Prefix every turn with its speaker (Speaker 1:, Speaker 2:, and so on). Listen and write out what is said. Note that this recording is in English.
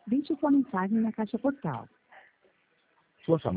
Speaker 1: Deixe sua mensagem na caixa postal.
Speaker 2: Sua chamada